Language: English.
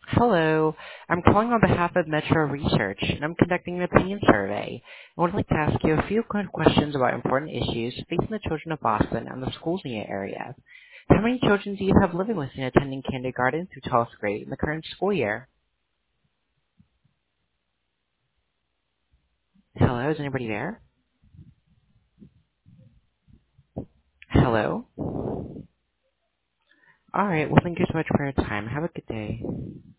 Hello. I'm calling on behalf of Metro Research, and I'm conducting an opinion survey. I would like to ask you a few quick questions about important issues facing the children of Boston and the schools in your area. How many children do you have living with you attending kindergarten through 12th grade in the current school year? Hello, is anybody there? Hello? All right, well, thank you so much for your time. Have a good day.